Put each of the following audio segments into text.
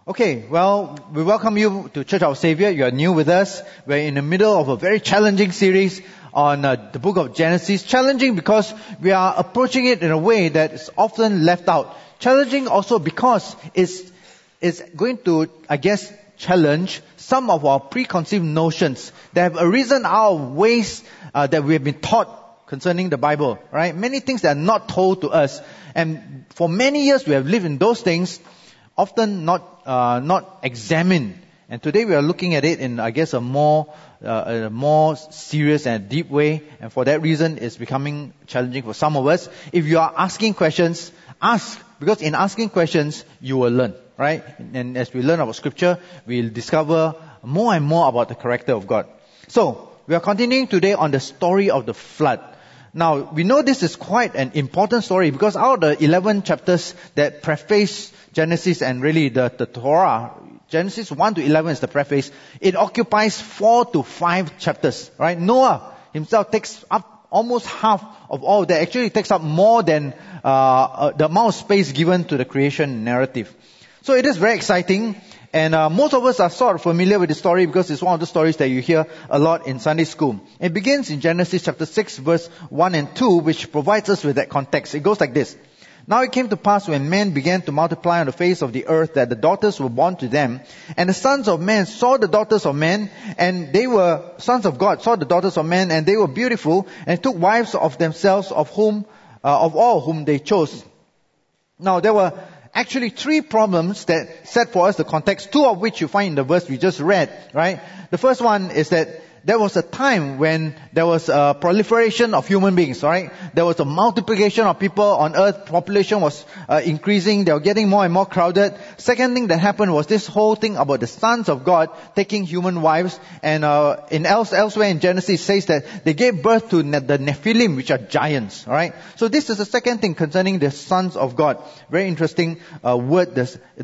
Okay, well, we welcome you to Church Our Savior. You are new with us. We're in the middle of a very challenging series on the book of Genesis. Challenging because we are approaching it in a way that is often left out. Challenging also because it's going to, challenge some of our preconceived notions that have arisen out of ways that we have been taught concerning the Bible, right? Many things that are not told to us. And for many years we have lived in those things, often not examined. And today we are looking at it in, a more serious and deep way. And for that reason, it's becoming challenging for some of us. If you are asking questions, ask. Because in asking questions, you will learn, right? And as we learn about Scripture, we'll discover more and more about the character of God. So, we are continuing today on the story of the flood. Now, we know this is quite an important story because out of the 11 chapters that preface Genesis and really the Torah, Genesis 1 to 11 is the preface. It occupies 4 to 5 chapters, right? Noah himself takes up almost half of all that. Actually, it takes up more than the amount of space given to the creation narrative. So it is very exciting. And most of us are sort of familiar with the story because it's one of the stories that you hear a lot in Sunday school. It begins in Genesis chapter 6 verse 1 and 2, which provides us with that context. It goes like this. Now it came to pass when men began to multiply on the face of the earth that the daughters were born to them. And the sons of men saw the daughters of men, and they were, sons of God saw the daughters of men, and they were beautiful, and took wives of themselves of all whom they chose. Now there were actually 3 problems that set for us the context, 2 of which you find in the verse we just read, right? The first one is that there was a time when there was a proliferation of human beings, right? There was a multiplication of people on earth. Population was increasing. They were getting more and more crowded. Second thing that happened was this whole thing about the sons of God taking human wives. And elsewhere in Genesis it says that they gave birth to the Nephilim, which are giants, right? So this is the second thing concerning the sons of God. Very interesting word.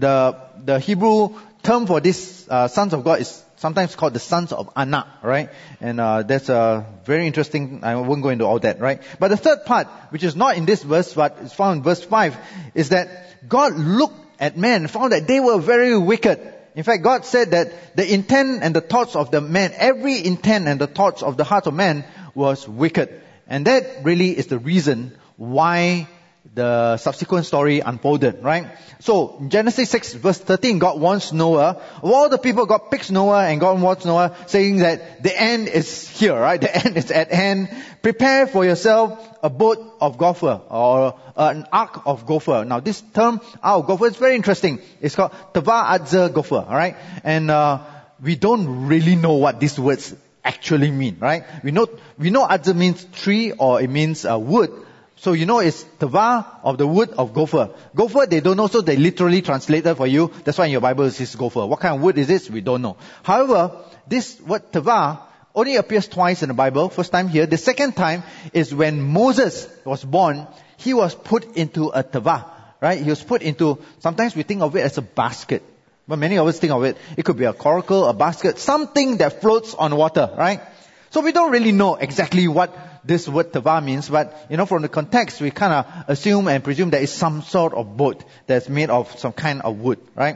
The Hebrew term for this sons of God is sometimes called the sons of Anak, right? And that's very interesting. I won't go into all that, right? But the third part, which is not in this verse, but it's found in verse 5, is that God looked at men and found that they were very wicked. In fact, God said that the intent and the thoughts of the man, every intent and the thoughts of the heart of man was wicked. And that really is the reason why the subsequent story unfolded, right? So, in Genesis 6 verse 13, God warns Noah. Of all the people, God picks Noah and God warns Noah saying that the end is here, right? The end is at hand. Prepare for yourself a boat of gopher or an ark of gopher. Now, this term, ark of gopher, is very interesting. It's called Teva Adzer gopher, alright? And we don't really know what these words actually mean, right? We know Adzer means tree or it means wood. So it's teva of the wood of gopher. Gopher, they don't know, so they literally translated for you. That's why in your Bible it says gopher. What kind of wood is this? We don't know. However, this word teva only appears twice in the Bible. First time here. The second time is when Moses was born. He was put into a teva, right? He was put into, sometimes we think of it as a basket. But many of us think of it, it could be a coracle, a basket, something that floats on water, right? So we don't really know exactly what this word teva means, but from the context we kind of assume and presume that it's some sort of boat that's made of some kind of wood, right?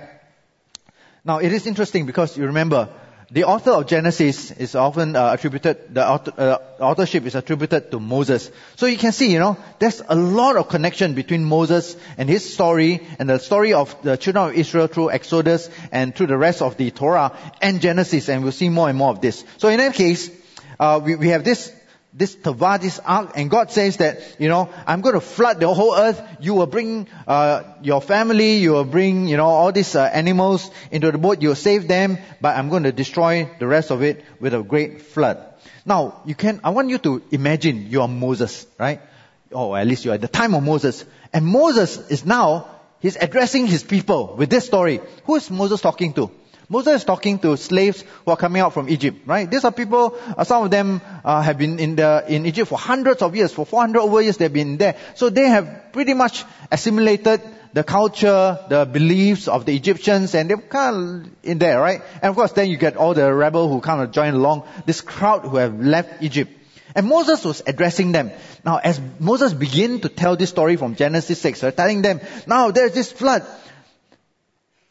Now it is interesting because you remember the author of Genesis is often attributed, the authorship is attributed to Moses. So you can see, there's a lot of connection between Moses and his story and the story of the children of Israel through Exodus and through the rest of the Torah and Genesis, and we'll see more and more of this. So in that case, we have this teva, this ark, and God says that, I'm going to flood the whole earth. You will bring your family, you will bring, all these animals into the boat, you'll save them, but I'm going to destroy the rest of it with a great flood. Now, I want you to imagine you are Moses, right? Or at least you are at the time of Moses. And Moses is now, he's addressing his people with this story. Who is Moses talking to? Moses is talking to slaves who are coming out from Egypt, right? These are people, some of them have been in Egypt for hundreds of years, for 400 over years they've been there. So they have pretty much assimilated the culture, the beliefs of the Egyptians, and they're kind of in there, right? And of course then you get all the rebels who kind of join along, this crowd who have left Egypt. And Moses was addressing them. Now as Moses began to tell this story from Genesis 6, telling them, now there's this flood.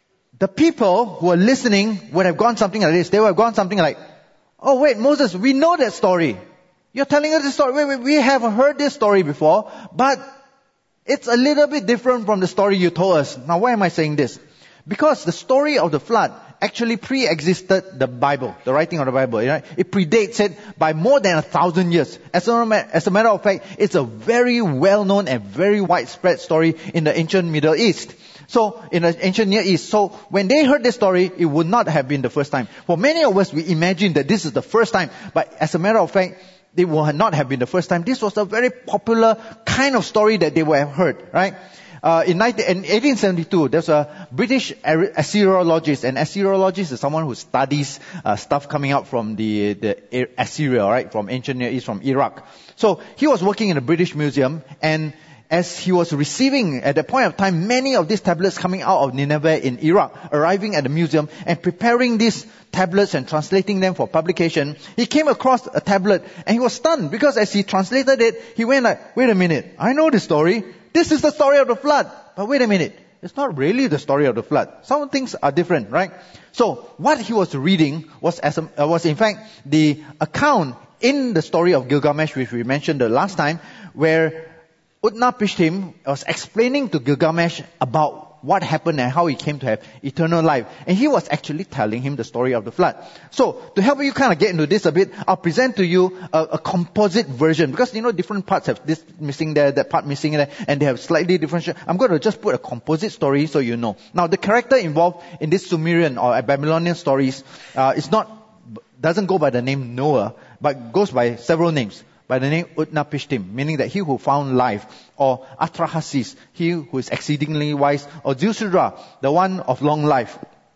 the people who were listening would have gone something like this. They would have gone something like, oh wait, Moses, we know that story. You're telling us this story. Wait, we have heard this story before, but it's a little bit different from the story you told us. Now, why am I saying this? Because the story of the flood actually pre-existed the Bible, the writing of the Bible. Right? It predates it by more than 1,000 years. As a matter of fact, it's a very well-known and very widespread story in the ancient Middle East. So, in the ancient Near East. So, when they heard this story, it would not have been the first time. For many of us, we imagine that this is the first time. But as a matter of fact, it would not have been the first time. This was a very popular kind of story that they would have heard, right? In 1872, there's a British Assyriologist, and Assyriologist is someone who studies stuff coming out from the Assyria, right, from ancient Near East, from Iraq. So he was working in a British museum, and as he was receiving, at that point of time, many of these tablets coming out of Nineveh in Iraq, arriving at the museum and preparing these tablets and translating them for publication, he came across a tablet and he was stunned because as he translated it, he went like, wait a minute, I know this story. This is the story of the flood. But wait a minute, it's not really the story of the flood. Some things are different, right? So what he was reading was in fact the account in the story of Gilgamesh, which we mentioned the last time, where Utnapishtim was explaining to Gilgamesh about what happened and how he came to have eternal life. And he was actually telling him the story of the flood. So, to help you kind of get into this a bit, I'll present to you a composite version. Because, different parts have this missing there, that part missing there, and they have slightly different... I'm going to just put a composite story so you know. Now, the character involved in this Sumerian or Babylonian stories doesn't go by the name Noah, but goes by several names. By the name Utnapishtim, meaning that he who found life, or Atrahasis, he who is exceedingly wise, or Ziusudra, the one of long life.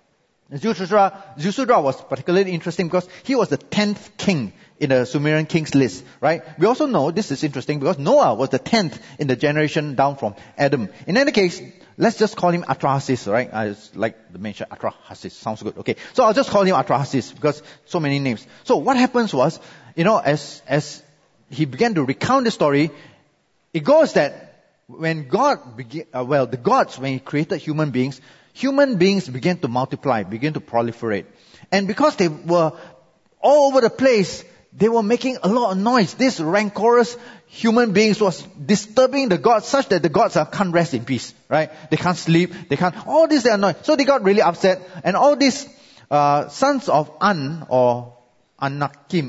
Ziusudra was particularly interesting because he was the 10th king in the Sumerian kings list, right? We also know, this is interesting because Noah was the 10th in the generation down from Adam. In any case, let's just call him Atrahasis, right? I just like the mention Atrahasis, sounds good. Okay, so I'll just call him Atrahasis because so many names. So what happens was, as he began to recount the story, it goes that when the gods, when he created human beings began to multiply, began to proliferate. And because they were all over the place, they were making a lot of noise. This rancorous human beings was disturbing the gods such that the gods can't rest in peace, right? They can't sleep, all this they are annoyed. So they got really upset, and all these sons of An, or Anakim,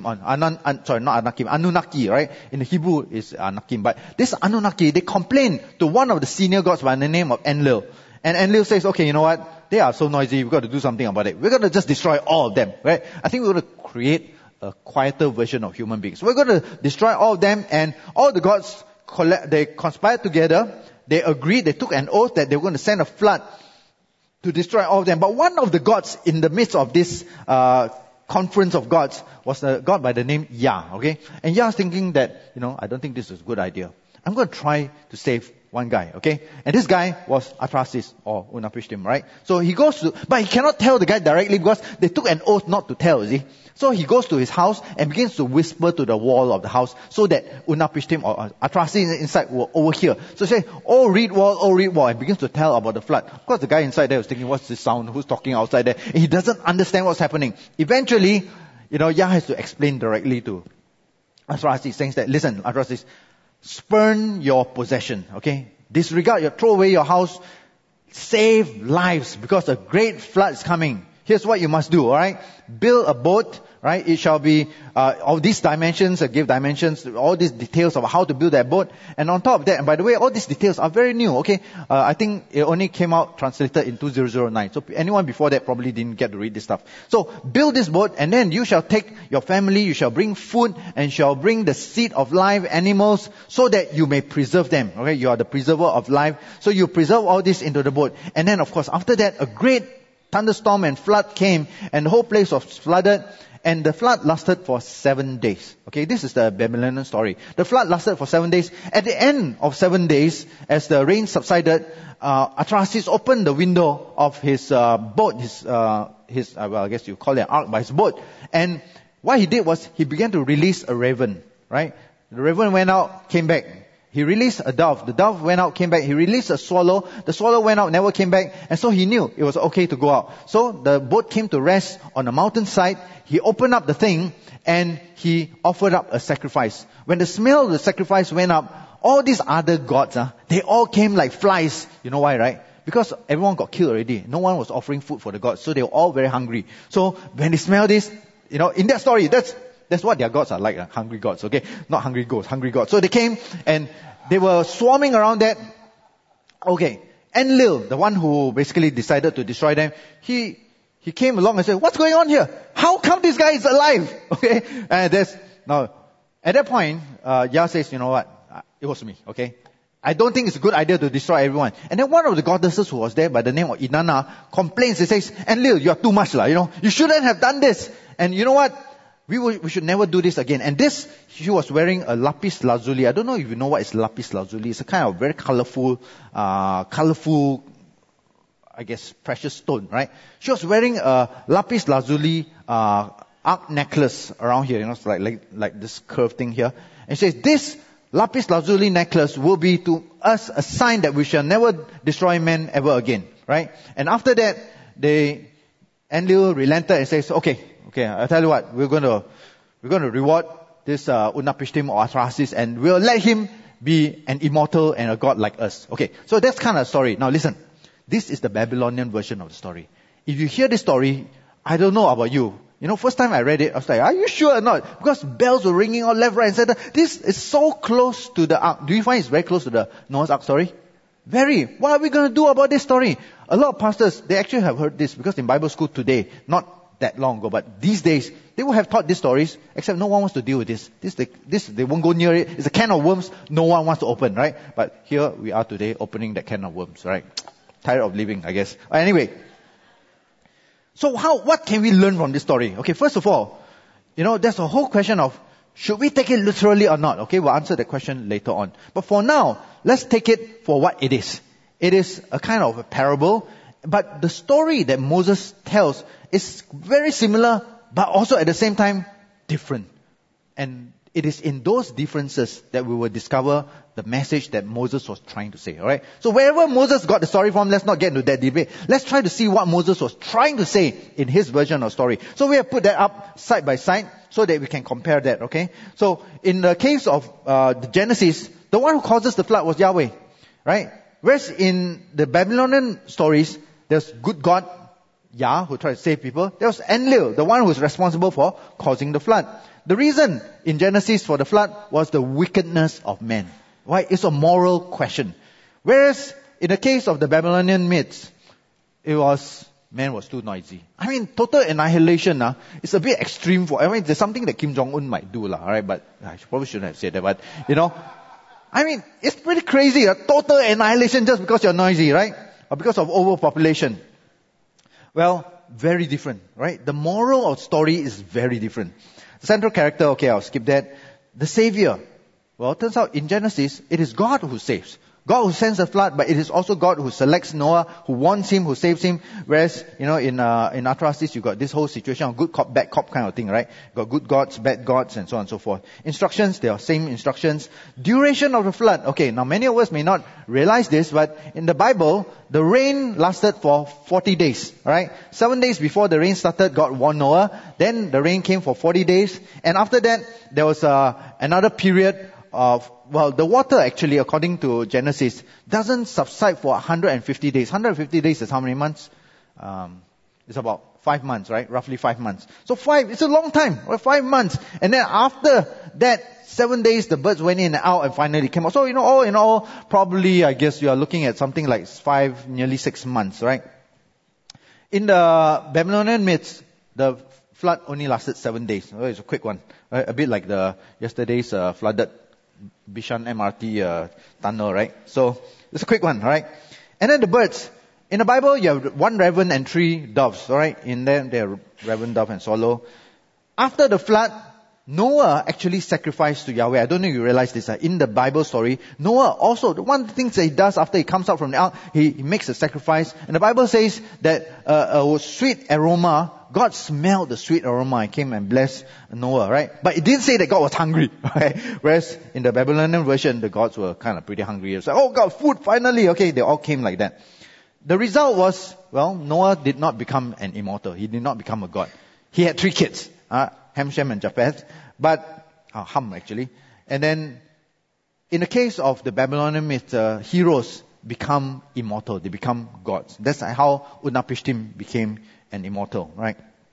Anunnaki, right? In the Hebrew is Anakim. But this Anunnaki, they complained to one of the senior gods by the name of Enlil. And Enlil says, okay, you know what? They are so noisy, we've got to do something about it. We're going to just destroy all of them, right? I think we're going to create a quieter version of human beings. We're going to destroy all of them, and all the gods, they conspired together. They agreed, they took an oath that they were going to send a flood to destroy all of them. But one of the gods in the midst of this conference of gods was a god by the name Yah, okay? And Yah is thinking that, I don't think this is a good idea. I'm going to try to save one guy, okay? And this guy was Atrahasis, or Utnapishtim, right? So he goes but he cannot tell the guy directly because they took an oath not to tell, you see? So he goes to his house and begins to whisper to the wall of the house so that Utnapishtim or Atrahasis inside will overhear. So he says, oh reed wall, and begins to tell about the flood. Of course, the guy inside there was thinking, what's this sound? Who's talking outside there? And he doesn't understand what's happening. Eventually, Yah has to explain directly to Atrahasis, saying that, listen, Atrahasis, spurn your possession, okay? Throw away your house, save lives because a great flood is coming. Here's what you must do, alright? Build a boat, right? It shall be, all these dimensions, give dimensions, all these details of how to build that boat. And on top of that, and by the way, all these details are very new, okay? I think it only came out translated in 2009. So anyone before that probably didn't get to read this stuff. So build this boat, and then you shall take your family, you shall bring food, and shall bring the seed of live animals, so that you may preserve them, okay? You are the preserver of life. So you preserve all this into the boat. And then of course, after that, a great thunderstorm and flood came, and the whole place was flooded, and the flood lasted for 7 days. Okay, this is the Babylonian story. The flood lasted for 7 days. At the end of 7 days, as the rain subsided, Atrahasis opened the window of his boat, I guess you call it an ark, but his boat. And what he did was, he began to release a raven, right? The raven went out, came back. he released a dove. The dove went out, came back. He released a swallow. The swallow went out, never came back. And so he knew it was okay to go out. So the boat came to rest on a mountainside. He opened up the thing and he offered up a sacrifice. When the smell of the sacrifice went up, all these other gods, they all came like flies. You know why, right? Because everyone got killed already. No one was offering food for the gods. So they were all very hungry. So when they smell this, in that story, that's what their gods are like, hungry gods, okay? Not hungry ghosts, hungry gods. So they came and they were swarming around that. Okay. Enlil, the one who basically decided to destroy them, he came along and said, what's going on here? How come this guy is alive? Okay. And now, at that point, Yah says, you know what? It was me, okay? I don't think it's a good idea to destroy everyone. And then one of the goddesses who was there by the name of Inanna complains. He says, Enlil, you are too much, you shouldn't have done this. And you know what? We should never do this again. And she was wearing a lapis lazuli. I don't know if you know what is lapis lazuli. It's a kind of very colorful, I guess, precious stone, right? She was wearing a lapis lazuli, arc necklace around here, it's like this curved thing here. And she says, this lapis lazuli necklace will be to us a sign that we shall never destroy men ever again, right? And after that, Enlil relented and says, okay, I'll tell you what, we're going to reward this Utnapishtim or Atrahasis, and we'll let him be an immortal and a god like us. Okay, so that's kind of a story. Now listen, this is the Babylonian version of the story. If you hear this story, I don't know about you. First time I read it, I was like, are you sure or not? Because bells were ringing all left, right, and center. This is so close to the ark. Do you find it's very close to the Noah's Ark story? Very. What are we going to do about this story? A lot of pastors, they actually have heard this because in Bible school today, not that long ago, but these days, they will have taught these stories, except no one wants to deal with this. They won't go near it. It's a can of worms no one wants to open, right? But here we are today opening that can of worms, right? Tired of living, I guess. Anyway. So what can we learn from this story? Okay, first of all, there's a whole question of, should we take it literally or not? Okay, we'll answer that question later on. But for now, let's take it for what it is. It is a kind of a parable, but the story that Moses tells is very similar, but also at the same time different. And it is in those differences that we will discover the message that Moses was trying to say. Alright? So wherever Moses got the story from, let's not get into that debate. Let's try to see what Moses was trying to say in his version of story. So we have put that up side by side so that we can compare that. Okay? So in the case of the Genesis, the one who causes the flood was Yahweh. Right? Whereas in the Babylonian stories, there's good God, Yah, who tried to save people. There was Enlil, the one who was responsible for causing the flood. The reason in Genesis for the flood was the wickedness of man. Why? It's a moral question. Whereas in the case of the Babylonian myths, man was too noisy. Total annihilation, it's a bit extreme there's something that Kim Jong-un might do, alright, but I probably shouldn't have said that, but, it's pretty crazy, total annihilation just because you're noisy, right? Or because of overpopulation. Well, very different, right? The moral of story is very different. The central character, okay, I'll skip that. The Savior. Well, it turns out in Genesis, it is God who saves. God who sends the flood, but it is also God who selects Noah, who warns him, who saves him. Whereas, in Atrahasis, you got this whole situation of good cop, bad cop kind of thing, right? You got good gods, bad gods, and so on and so forth. Instructions, they are same instructions. Duration of the flood. Okay, now many of us may not realize this, but in the Bible, the rain lasted for 40 days, right? 7 days before the rain started, God warned Noah. Then the rain came for 40 days. And after that, there was another period of, the water actually, according to Genesis, doesn't subside for 150 days. 150 days is how many months? It's about 5 months, right? Roughly 5 months. So it's a long time, right? 5 months. And then after that 7 days, the birds went in and out and finally came out. So, all in all, probably, I guess you are looking at something like 5, nearly 6 months, right? In the Babylonian myths, the flood only lasted 7 days. It's a quick one, right? A bit like yesterday's flooded Bishan MRT tunnel, right? So it's a quick one, right? And then the birds. In the Bible, you have 1 raven and 3 doves, right? In there, there are raven, dove, and swallow. After the flood, Noah actually sacrificed to Yahweh. I don't know if you realize this. In the Bible story, Noah also, one of the things that he does after he comes out from the ark, he makes a sacrifice. And the Bible says that a sweet aroma God smelled the sweet aroma and came and blessed Noah, right? But it didn't say that God was hungry, right? Whereas in the Babylonian version, the gods were kind of pretty hungry. It's like, oh God, food, finally. Okay, they all came like that. The result was, well, Noah did not become an immortal. He did not become a god. He had 3 kids, Ham, Shem, and Japheth. Ham actually. And then, in the case of the Babylonian myth, heroes become immortal. They become gods. That's how Utnapishtim became an immortal, right?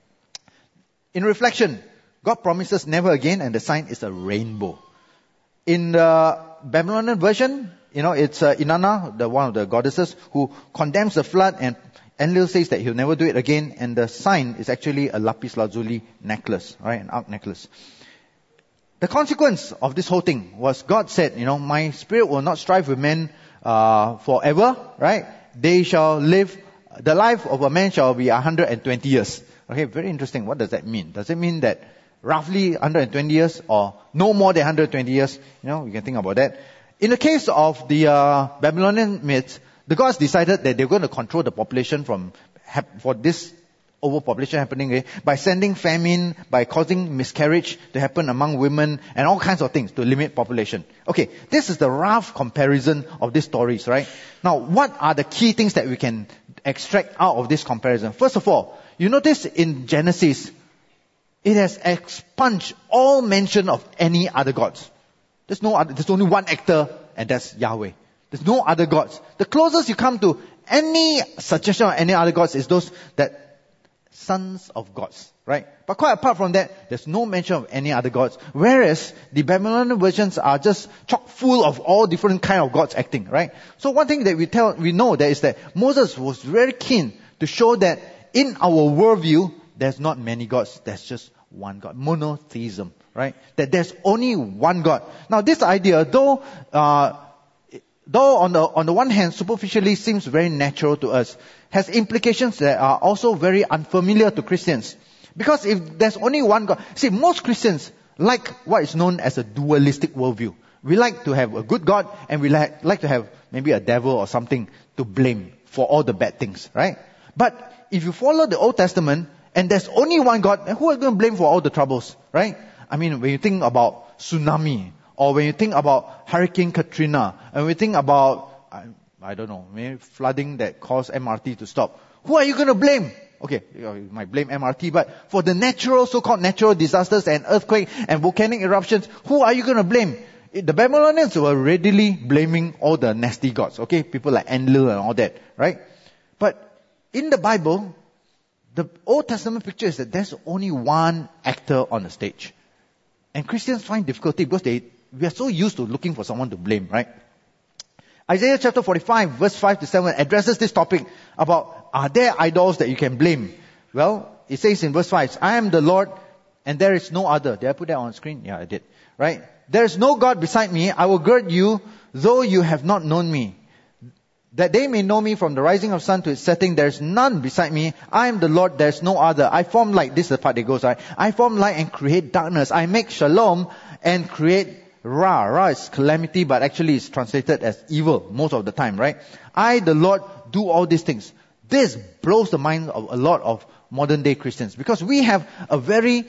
In reflection, God promises never again, and the sign is a rainbow. In the Babylonian version, it's Inanna, one of the goddesses, who condemns the flood, and Enlil says that he'll never do it again, and the sign is actually a lapis lazuli necklace, right? An arc necklace. The consequence of this whole thing was God said, my spirit will not strive with men forever, right? They shall live, the life of a man shall be 120 years. Okay, very interesting. What does that mean? Does it mean that roughly 120 years or no more than 120 years? You can think about that. In the case of the Babylonian myths, the gods decided that they're going to control the population for this overpopulation happening by sending famine, by causing miscarriage to happen among women, and all kinds of things to limit population. Okay, this is the rough comparison of these stories, right? Now, what are the key things that we can extract out of this comparison? First of all, you notice in Genesis, it has expunged all mention of any other gods. There's only one actor, and that's Yahweh. There's no other gods. The closest you come to any suggestion of any other gods is those that sons of gods, right? But quite apart from that, there's no mention of any other gods. Whereas the Babylonian versions are just chock full of all different kind of gods acting, right? So one thing that we know that is that Moses was very keen to show that in our worldview, there's not many gods, there's just one God. Monotheism, right? That there's only one God. Now this idea, though on the one hand superficially seems very natural to us, has implications that are also very unfamiliar to Christians. Because if there's only one God, see, most Christians like what is known as a dualistic worldview. We like to have a good God, and we like to have maybe a devil or something to blame for all the bad things, right? But if you follow the Old Testament, and there's only one God, who are you going to blame for all the troubles, right? I mean, when you think about tsunami, or when you think about Hurricane Katrina, and we think about, I don't know, maybe flooding that caused MRT to stop, who are you going to blame? Okay, you might blame MRT, but for the so-called natural disasters and earthquake and volcanic eruptions, who are you going to blame? The Babylonians were readily blaming all the nasty gods, okay? People like Enlil and all that, right? But in the Bible, the Old Testament picture is that there's only one actor on the stage. And Christians find difficulty because we are so used to looking for someone to blame, right? Isaiah chapter 45, verse 5 to 7 addresses this topic about, are there idols that you can blame? Well, it says in verse 5, I am the Lord and there is no other. Did I put that on screen? Yeah, I did. Right? There is no God beside me. I will gird you, though you have not known me. That they may know me from the rising of sun to its setting. There is none beside me. I am the Lord, there is no other. I form light. This is the part that goes, right? I form light and create darkness. I make shalom and create Ra. Ra is calamity, but actually it's translated as evil most of the time, right? I, the Lord, do all these things. This blows the mind of a lot of modern day Christians because we have a very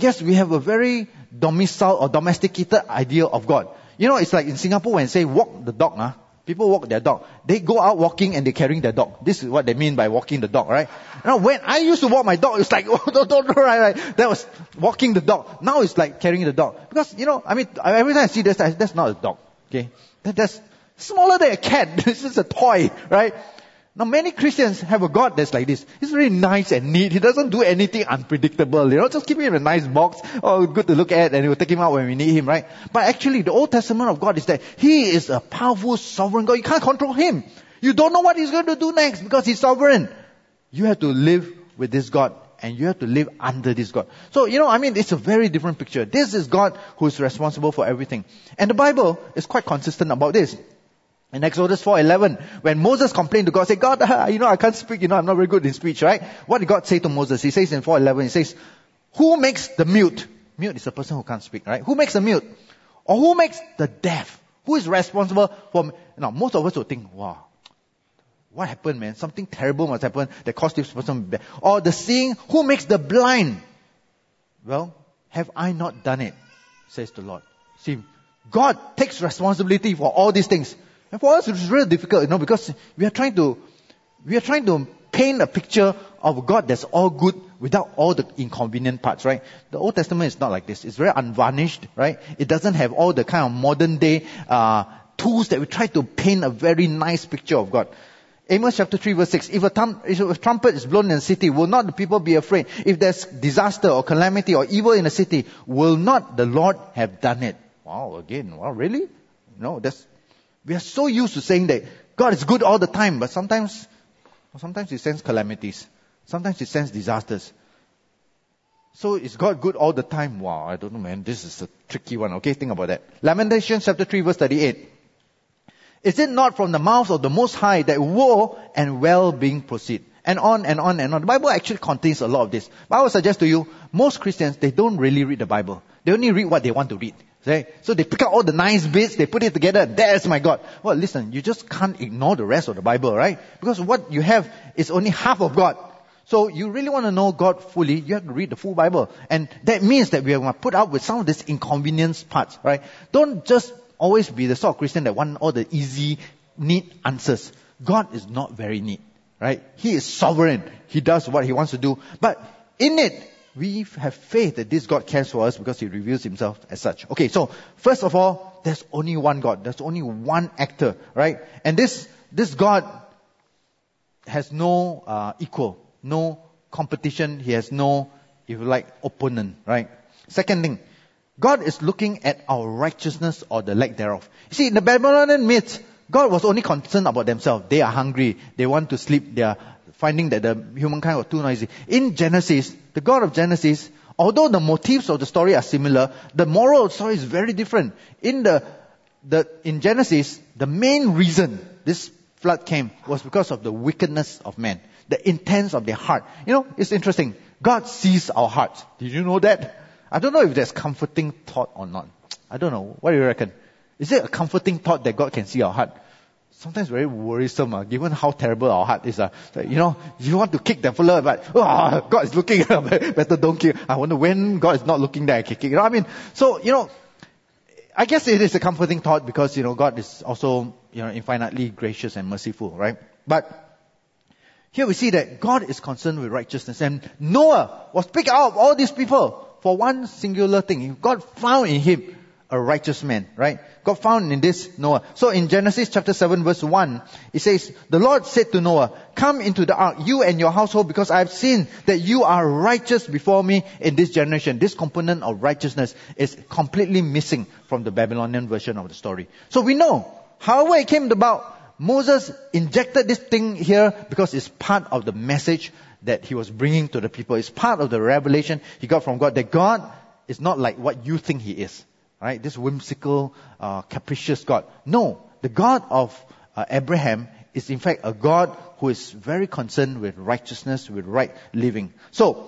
domicile or domesticated idea of God. It's like in Singapore when say walk the dog, people walk their dog. They go out walking and they're carrying their dog. This is what they mean by walking the dog, right? Now, when I used to walk my dog, it's like, right. That was walking the dog. Now it's like carrying the dog. Because, every time I see this, that's not a dog, okay? That's smaller than a cat. This is a toy, right? Now, many Christians have a God that's like this. He's very nice and neat. He doesn't do anything unpredictable, just keep him in a nice box, good to look at, and we'll take him out when we need him, right? But actually, the Old Testament of God is that He is a powerful, sovereign God. You can't control Him. You don't know what He's going to do next because He's sovereign. You have to live with this God, and you have to live under this God. So, it's a very different picture. This is God who is responsible for everything. And the Bible is quite consistent about this. In Exodus 4:11, when Moses complained to God, say, God, I can't speak, I'm not very good in speech, right? What did God say to Moses? He says in 4:11, he says, who makes the mute? Mute is a person who can't speak, right? Who makes the mute? Or who makes the deaf? Who is responsible for... Now, most of us will think, wow, What happened, man? Something terrible must happen that caused this person to be bad. Or the seeing, who makes the blind? Well, have I not done it? Says the Lord. See, God takes responsibility for all these things. And for us, it's really difficult, because we are trying to paint a picture of a God that's all good without all the inconvenient parts, right? The Old Testament is not like this. It's very unvarnished, right? It doesn't have all the kind of modern day tools that we try to paint a very nice picture of God. Amos chapter 3 verse 6, if a trumpet is blown in a city, will not the people be afraid? If there's disaster or calamity or evil in a city, will not the Lord have done it? Wow, really? No, we are so used to saying that God is good all the time, but sometimes He sends calamities. Sometimes He sends disasters. So is God good all the time? Wow, I don't know, man. This is a tricky one. Okay, think about that. Lamentations chapter 3 verse 38. Is it not from the mouth of the Most High that woe and well-being proceed? And on and on and on. The Bible actually contains a lot of this. But I would suggest to you, most Christians, they don't really read the Bible. They only read what they want to read. Okay? So they pick out all the nice bits, they put it together, there's my God. Well, listen, you just can't ignore the rest of the Bible, right? Because what you have is only half of God. So you really want to know God fully, you have to read the full Bible. And that means that we are put up with some of these inconvenience parts, right? Don't just always be the sort of Christian that want all the easy, neat answers. God is not very neat, right? He is sovereign. He does what He wants to do. But in it, we have faith that this God cares for us because He reveals Himself as such. Okay, so first of all, there's only one God. There's only one actor, right? And this God has no equal, no competition. He has no, if you like, opponent, right? Second thing, God is looking at our righteousness or the lack thereof. You see, in the Babylonian myths, God was only concerned about themselves. They are hungry. They want to sleep. They are finding that the humankind was too noisy. In Genesis, the God of Genesis, although the motifs of the story are similar, the moral of the story is very different. In Genesis, the main reason this flood came was because of the wickedness of man, the intents of their heart. It's interesting. God sees our hearts. Did you know that? I don't know if that's comforting thought or not. I don't know. What do you reckon? Is it a comforting thought that God can see our heart? Sometimes very worrisome, given how terrible our heart is. You want to kick the fella, but God is looking. Better don't kick. I wonder when God is not looking there, I can kick. So, I guess it is a comforting thought because, God is also, infinitely gracious and merciful, right? But here we see that God is concerned with righteousness. And Noah was picked out of all these people for one singular thing. God found in him a righteous man, right? God found in this Noah. So in Genesis chapter 7 verse 1, it says, the Lord said to Noah, come into the ark, you and your household, because I have seen that you are righteous before me in this generation. This component of righteousness is completely missing from the Babylonian version of the story. So we know, however it came about, Moses injected this thing here because it's part of the message that he was bringing to the people. It's part of the revelation he got from God, that God is not like what you think He is. Right? This whimsical, capricious God. No, the God of Abraham is in fact a God who is very concerned with righteousness, with right living. So,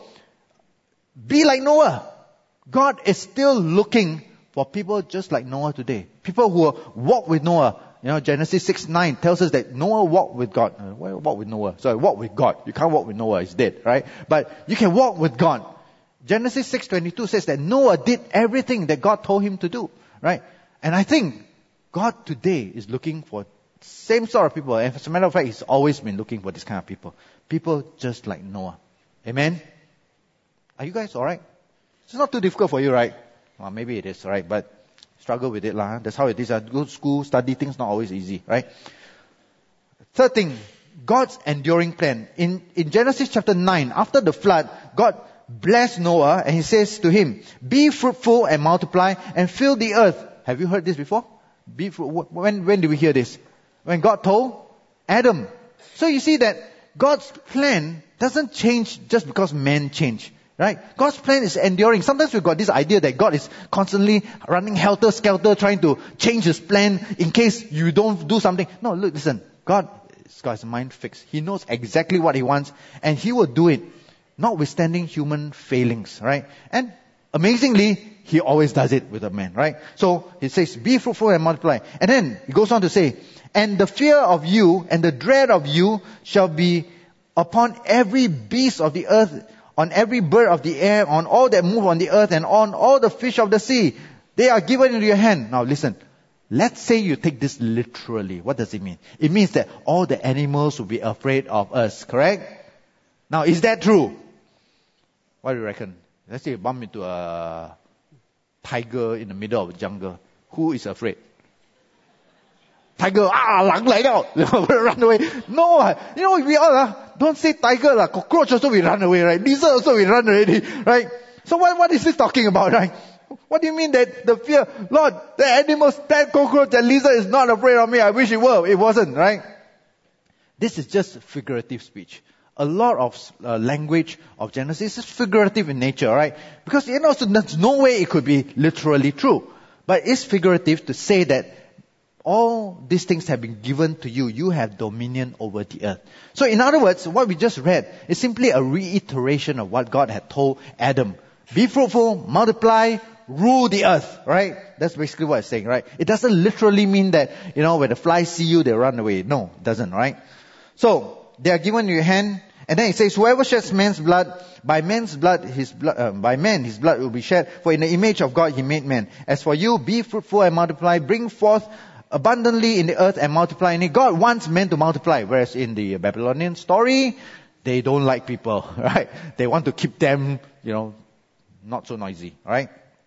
be like Noah. God is still looking for people just like Noah today. People who walk with Noah. Genesis 6:9 tells us that Noah walked with God. Walk with Noah. Sorry, walk with God. You can't walk with Noah, he's dead, right? But you can walk with God. Genesis 6:22 says that Noah did everything that God told him to do, right? And I think God today is looking for same sort of people. And as a matter of fact, He's always been looking for this kind of people. People just like Noah. Amen? Are you guys alright? It's not too difficult for you, right? Well, maybe it is, right? But struggle with it, lah. That's how it is. Go to school, study things, not always easy, right? Third thing, God's enduring plan. In Genesis chapter 9, after the flood, God blessed Noah and He says to him, be fruitful and multiply and fill the earth. Have you heard this before? Be fruitful. When did we hear this? When God told Adam. So you see that God's plan doesn't change just because men change. Right? God's plan is enduring. Sometimes we've got this idea that God is constantly running helter-skelter trying to change His plan in case you don't do something. No, look, listen. God has got His mind fixed. He knows exactly what He wants and He will do it, notwithstanding human failings, right? And amazingly, he always does it with a man, right? So he says, be fruitful and multiply. And then he goes on to say, and the fear of you and the dread of you shall be upon every beast of the earth, on every bird of the air, on all that move on the earth, and on all the fish of the sea. They are given into your hand. Now listen, let's say you take this literally. What does it mean? It means that all the animals will be afraid of us, correct? Now, is that true? What do you reckon? Let's say you bump into a tiger in the middle of the jungle. Who is afraid? Tiger, 狼来了, run away. No, we all, don't say tiger, cockroach also we run away, right? Lizard also we run already, right? So what is this talking about, right? What do you mean that the fear? Lord, the animals, that cockroach, that lizard is not afraid of me. I wish it were. It wasn't, right? This is just figurative speech. A lot of language of Genesis is figurative in nature, right? Because there's no way it could be literally true. But it's figurative to say that all these things have been given to you. You have dominion over the earth. So in other words, what we just read is simply a reiteration of what God had told Adam. Be fruitful, multiply, rule the earth, right? That's basically what it's saying, right? It doesn't literally mean that, when the flies see you, they run away. No, it doesn't, right? So, they are given in your hand, and then it says, whoever sheds man's blood, by man his blood will be shed, for in the image of God he made man. As for you, be fruitful and multiply, bring forth abundantly in the earth and multiply in it. God wants men to multiply, whereas in the Babylonian story, they don't like people, right? They want to keep them, not so noisy, right?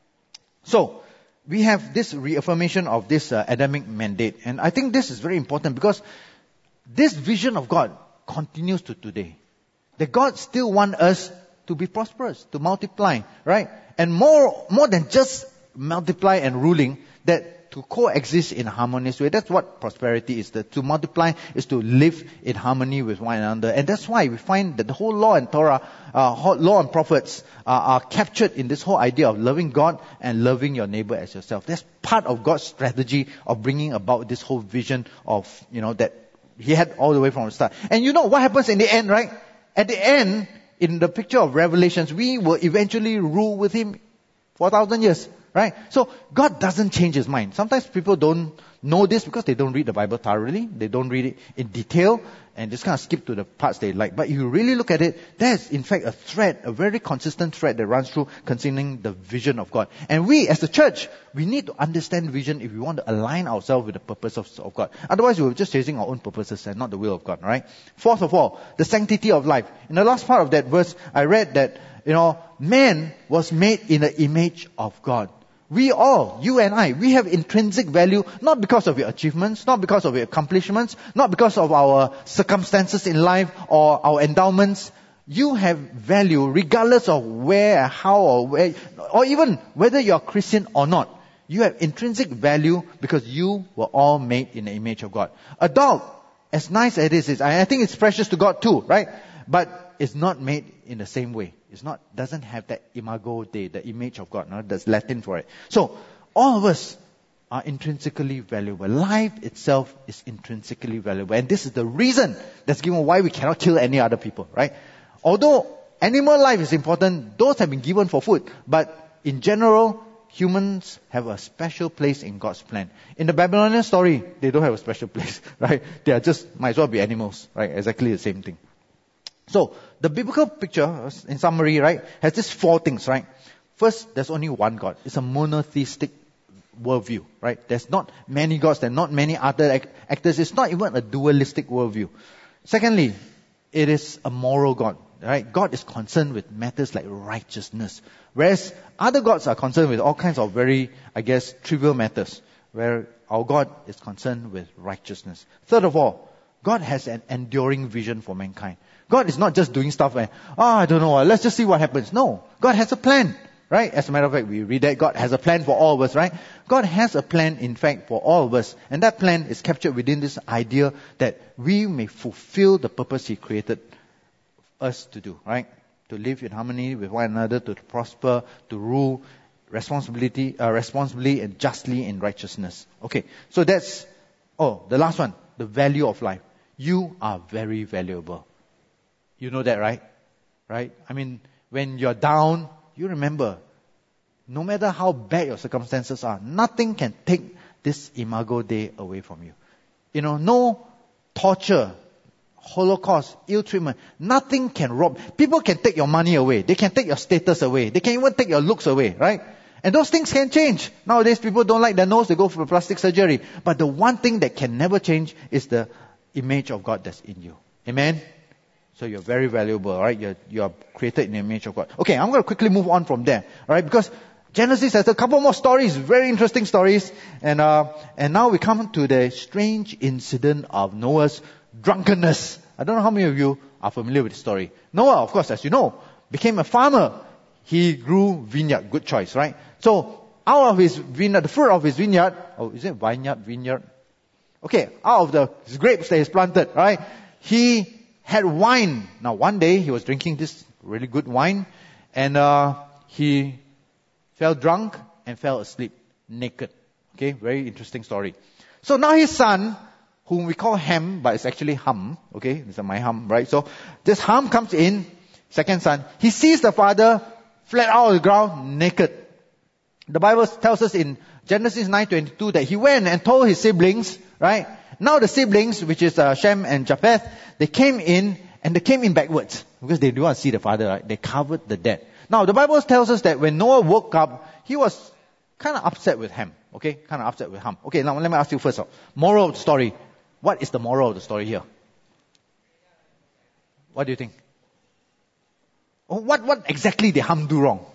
So, we have this reaffirmation of this Adamic mandate, and I think this is very important because this vision of God continues to today. That God still wants us to be prosperous, to multiply, right? And more than just multiply and ruling, that to coexist in a harmonious way. That's what prosperity is. That to multiply is to live in harmony with one another. And that's why we find that the whole law and Torah, law and prophets are captured in this whole idea of loving God and loving your neighbor as yourself. That's part of God's strategy of bringing about this whole vision of, that He had all the way from the start. And what happens in the end, right? At the end, in the picture of Revelations, we will eventually rule with Him for 1,000 years, right? So God doesn't change His mind. Sometimes people don't know this because they don't read the Bible thoroughly. They don't read it in detail and just kind of skip to the parts they like. But if you really look at it, there's in fact a thread, a very consistent thread that runs through concerning the vision of God. And we as the church, we need to understand vision if we want to align ourselves with the purpose of God. Otherwise, we're just chasing our own purposes and not the will of God, right? Fourth of all, the sanctity of life. In the last part of that verse, I read that, man was made in the image of God. We all, you and I, we have intrinsic value, not because of your achievements, not because of your accomplishments, not because of our circumstances in life or our endowments. You have value regardless of where, how, or even whether you're Christian or not. You have intrinsic value because you were all made in the image of God. A dog, as nice as it is, I think it's precious to God too, right? But it's not made in the same way. Doesn't have that imago Dei, the image of God. No? That's Latin for it. So, all of us are intrinsically valuable. Life itself is intrinsically valuable. And this is the reason that's given why we cannot kill any other people, right? Although animal life is important, those have been given for food. But in general, humans have a special place in God's plan. In the Babylonian story, they don't have a special place, right? They are just, might as well be animals, right? Exactly the same thing. So, the biblical picture, in summary, right, has these four things, right? First, there's only one God. It's a monotheistic worldview, right? There's not many gods, there are not many other actors. It's not even a dualistic worldview. Secondly, it is a moral God, right? God is concerned with matters like righteousness. Whereas other gods are concerned with all kinds of very, trivial matters. Where our God is concerned with righteousness. Third of all, God has an enduring vision for mankind. God is not just doing stuff and, I don't know, let's just see what happens. No, God has a plan, right? As a matter of fact, we read that God has a plan for all of us, right? God has a plan, in fact, for all of us. And that plan is captured within this idea that we may fulfill the purpose He created us to do, right? To live in harmony with one another, to prosper, to rule responsibly and justly in righteousness. Okay, so that's, the last one, the value of life. You are very valuable. You know that, right? Right? I mean, when you're down, you remember, no matter how bad your circumstances are, nothing can take this Imago Dei away from you. No torture, Holocaust, ill treatment, nothing can rob. People can take your money away. They can take your status away. They can even take your looks away, right? And those things can change. Nowadays, people don't like their nose, they go for plastic surgery. But the one thing that can never change is the image of God that's in you. Amen? So you're very valuable, right? You're created in the image of God. Okay, I'm going to quickly move on from there, right? Because Genesis has a couple more stories, very interesting stories. And now we come to the strange incident of Noah's drunkenness. I don't know how many of you are familiar with the story. Noah, of course, as you know, became a farmer. He grew vineyard. Good choice, right? So, out of his vineyard, the fruit of his vineyard, is it vineyard? Okay, out of his grapes that he's planted, right? He had wine. Now, one day, he was drinking this really good wine, and he fell drunk and fell asleep naked. Okay, very interesting story. So now his son, whom we call Ham, but it's actually Ham. Okay, this is my Ham, right? So this Ham comes in, second son. He sees the father flat out of the ground, naked. The Bible tells us in Genesis 9:22 that he went and told his siblings, right? Now the siblings, which is Shem and Japheth, they came in, and they came in backwards because they didn't want to see the father, right? They covered the dead. Now the Bible tells us that when Noah woke up, he was kind of upset with Ham. Okay, kind of upset with Ham. Okay, now let me ask you first. Moral of the story. What is the moral of the story here? What do you think? What exactly did Ham do wrong?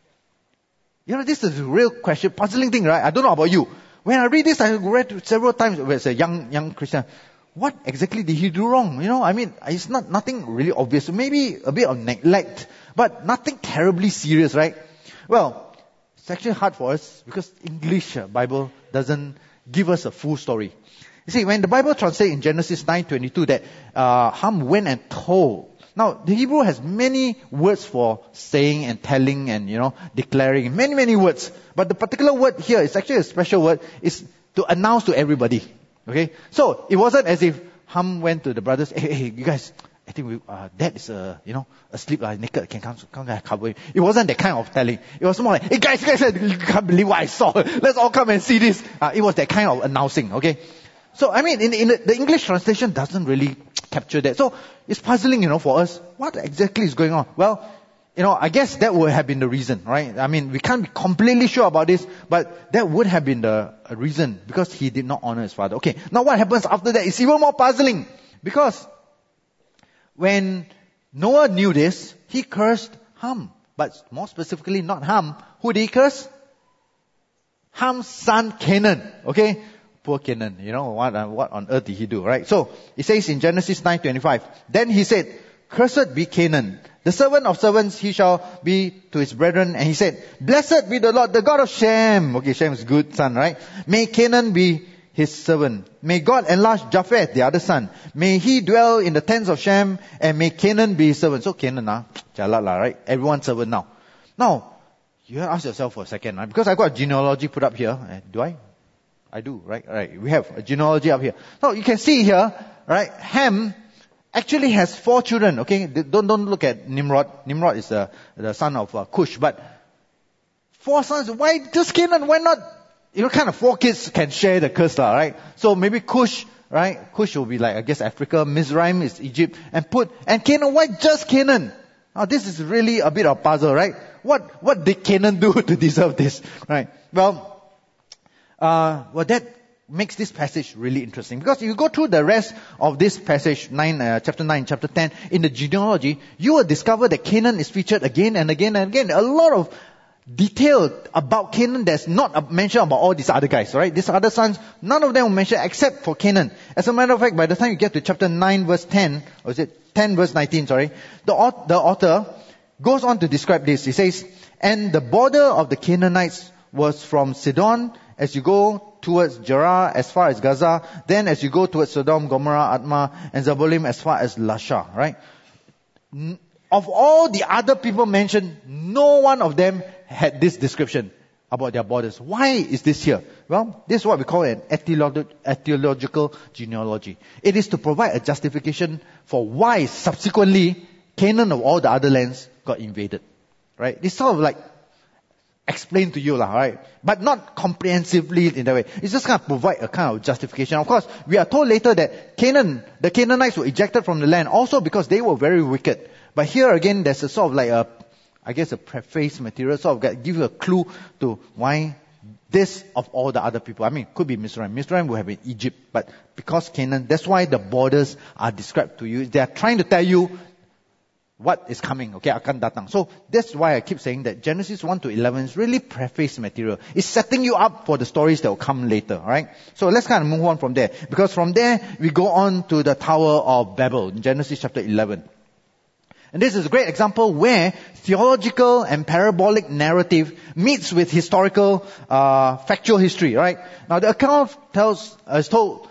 This is a real question, puzzling thing, right? I don't know about you. When I read this, I read it several times as a young Christian. What exactly did he do wrong? It's nothing really obvious. Maybe a bit of neglect, but nothing terribly serious, right? Well, it's actually hard for us because English Bible doesn't give us a full story. You see, when the Bible translates in Genesis 9:22 that Ham went and told. Now, the Hebrew has many words for saying and telling and, declaring. Many, many words. But the particular word here is actually a special word. It's to announce to everybody. Okay? So, it wasn't as if Ham went to the brothers, hey, you guys, I think Dad is, asleep, naked, can come and cover him. It wasn't that kind of telling. It was more like, hey guys, you can't believe what I saw. Let's all come and see this. It was that kind of announcing, okay? So, in the English translation doesn't really capture that. So, it's puzzling, for us. What exactly is going on? Well, I guess that would have been the reason, right? We can't be completely sure about this, but that would have been the reason, because he did not honor his father. Okay, now what happens after that is even more puzzling, because when Noah knew this, he cursed Ham. But more specifically, not Ham. Who did he curse? Ham's son Canaan. Okay? Poor Canaan. What on earth did he do, right? So, it says in Genesis 9:25, then he said, cursed be Canaan. The servant of servants he shall be to his brethren. And he said, blessed be the Lord, the God of Shem. Okay, Shem is good son, right? May Canaan be his servant. May God enlarge Japheth, the other son. May he dwell in the tents of Shem, and may Canaan be his servant. So Canaan, jalat lah, right? Everyone's servant now. Now, you have to ask yourself for a second, right? Because I got a genealogy put up here. Do I? I do, right? Right. We have a genealogy up here. So you can see here, right? Ham actually has 4 children, okay? Don't look at Nimrod. Nimrod is the son of Cush, but 4 sons. Why just Canaan? Why not? Kind of 4 kids can share the curse, right? So maybe Cush, right? Cush will be like, I guess, Africa. Mizraim is Egypt. And Canaan, why just Canaan? Now this is really a bit of a puzzle, right? What did Canaan do to deserve this, right? Well, that makes this passage really interesting. Because if you go through the rest of this passage, chapter 9, chapter 10, in the genealogy, you will discover that Canaan is featured again and again and again. A lot of detail about Canaan that's not mentioned about all these other guys, right? These other sons, none of them were mentioned except for Canaan. As a matter of fact, by the time you get to chapter 9 verse 10, or is it 10 verse 19, sorry, the author goes on to describe this. He says, and the border of the Canaanites was from Sidon, as you go towards Gerar, as far as Gaza, then as you go towards Sodom, Gomorrah, Admah, and Zebolim, as far as Lasha, right? Of all the other people mentioned, no one of them had this description about their borders. Why is this here? Well, this is what we call an etiological genealogy. It is to provide a justification for why subsequently Canaan of all the other lands got invaded. Right? It's sort of like explain to you, right? But not comprehensively in that way. It's just kind of provide a kind of justification. Of course, we are told later that the Canaanites were ejected from the land also because they were very wicked. But here again, there's a sort of like a preface material, sort of give you a clue to why this of all the other people. I mean, could be Mizraim. Mizraim would have been Egypt, but because Canaan, that's why the borders are described to you. They are trying to tell you what is coming, okay, akan datang. So that's why I keep saying that Genesis 1 to 11 is really preface material. It's setting you up for the stories that will come later, right? So let's kind of move on from there. Because from there, we go on to the Tower of Babel in Genesis chapter 11. And this is a great example where theological and parabolic narrative meets with historical, factual history, right? Now the account is told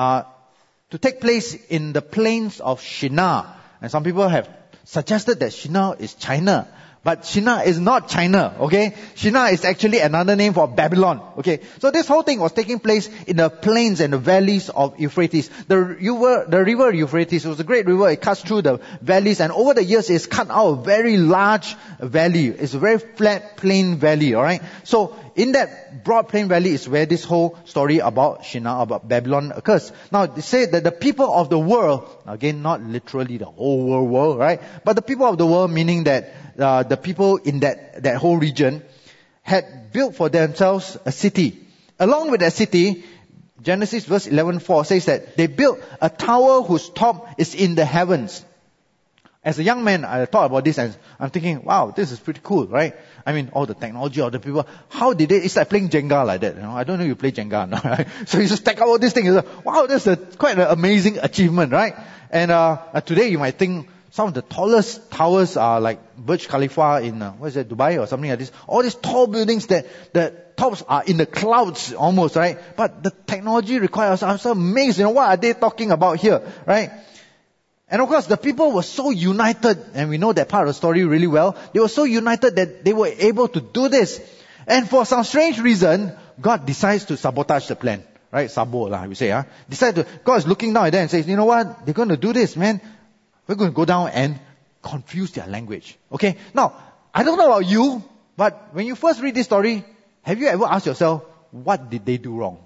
to take place in the plains of Shinar. And some people have suggested that Shinar is China. But Shinar is not China, okay? Shinar is actually another name for Babylon, okay? So this whole thing was taking place in the plains and the valleys of Euphrates. The river Euphrates was a great river. It cuts through the valleys, and over the years it's cut out a very large valley. It's a very flat, plain valley, alright? So in that broad plain valley is where this whole story about Shinar, about Babylon occurs. Now, they say that the people of the world, again, not literally the whole world, right? But the people of the world, meaning that the people in that whole region had built for themselves a city. Along with that city, Genesis verse 11:4 says that they built a tower whose top is in the heavens. As a young man, I thought about this and I'm thinking, wow, this is pretty cool, right? I mean, all the technology, all the people, how did they, it's like playing Jenga like that, I don't know if you play Jenga or not, right? So you just stack up all these things, wow, that's quite an amazing achievement, right? And today you might think some of the tallest towers are like Burj Khalifa in, Dubai or something like this. All these tall buildings that the tops are in the clouds almost, right? But the technology requires, I'm so amazed, what are they talking about here, right? And of course, the people were so united, and we know that part of the story really well. They were so united that they were able to do this. And for some strange reason, God decides to sabotage the plan. Right? Sabo lah, we say. God is looking down at them and says, you know what? They're going to do this, man. We're going to go down and confuse their language. Okay? Now, I don't know about you, but when you first read this story, have you ever asked yourself, what did they do wrong?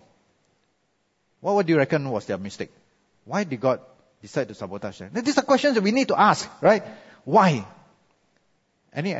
What do you reckon was their mistake? Why did God decide to sabotage them? These are questions that we need to ask, right? Why? Any?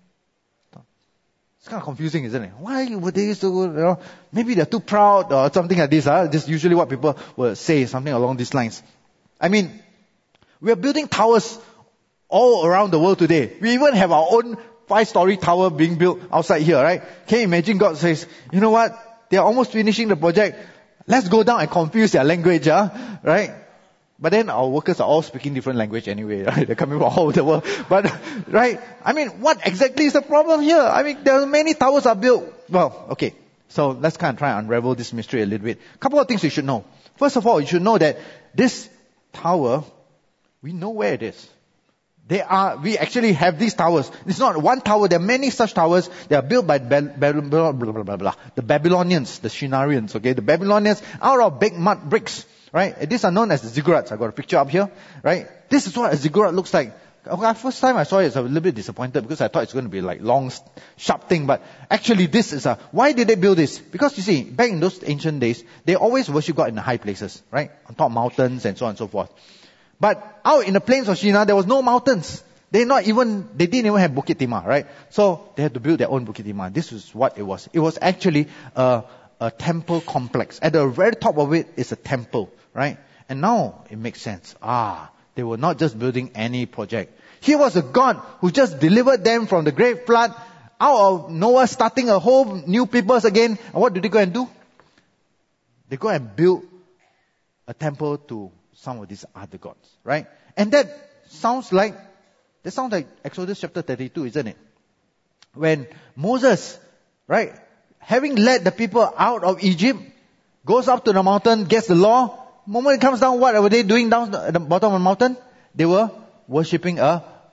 It's kind of confusing, isn't it? Why would they so, maybe they're too proud or something like this. This is usually what people will say, something along these lines. I mean, we are building towers all around the world today. We even have our own 5-story tower being built outside here, right? Can you imagine God says, you know what? They are almost finishing the project. Let's go down and confuse their language, right? But then our workers are all speaking different language anyway, right? They're coming from all over the world. But, right? I mean, what exactly is the problem here? I mean, there are many towers are built. Well, okay. So let's kind of try and unravel this mystery a little bit. A couple of things you should know. First of all, you should know that this tower, we know where it is. We actually have these towers. It's not one tower. There are many such towers. They are built by the Babylonians, the Shinarians, okay? The Babylonians out of big mud bricks, right? These are known as the ziggurats. I got a picture up here, right? This is what a ziggurat looks like. Okay, first time I saw it, I was a little bit disappointed because I thought it's going to be like long, sharp thing. But actually this is why did they build this? Because you see, back in those ancient days, they always worship God in the high places, right? On top of mountains and so on and so forth. But out in the plains of Shinar, there was no mountains. They didn't even have Bukit Timah, right? So they had to build their own Bukit Timah. This is what it was. It was actually a temple complex. At the very top of it is a temple, right? And now it makes sense. They were not just building any project. Here was a God who just delivered them from the great flood, out of nowhere, starting a whole new peoples again. And what did they go and do? They go and build a temple to some of these other gods, right? And that sounds like Exodus chapter 32, isn't it? When Moses, right, having led the people out of Egypt, goes up to the mountain, gets the law. The moment it comes down, what were they doing down at the bottom of the mountain? They were worshipping a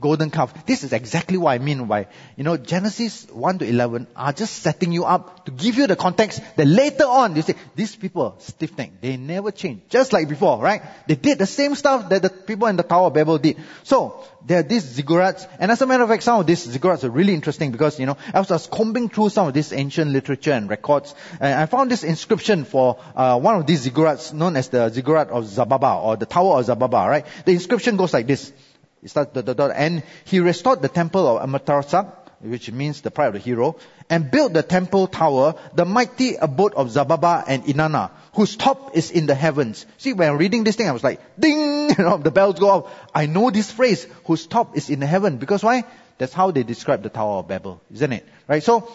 golden calf. This is exactly what I mean by, Genesis 1 to 11 are just setting you up to give you the context that later on, you say, these people, stiff-necked, they never change. Just like before, right? They did the same stuff that the people in the Tower of Babel did. So, there are these ziggurats, and as a matter of fact, some of these ziggurats are really interesting because, as I was combing through some of this ancient literature and records, and I found this inscription for one of these ziggurats known as the ziggurat of Zababa, or the Tower of Zababa, right? The inscription goes like this. It starts, and he restored the temple of Amaterasu, which means the pride of the hero, and built the temple tower, the mighty abode of Zababa and Inanna, whose top is in the heavens. See, when I'm reading this thing, I was like, ding! The bells go off. I know this phrase, whose top is in the heaven. Because why? That's how they describe the Tower of Babel, isn't it? Right? So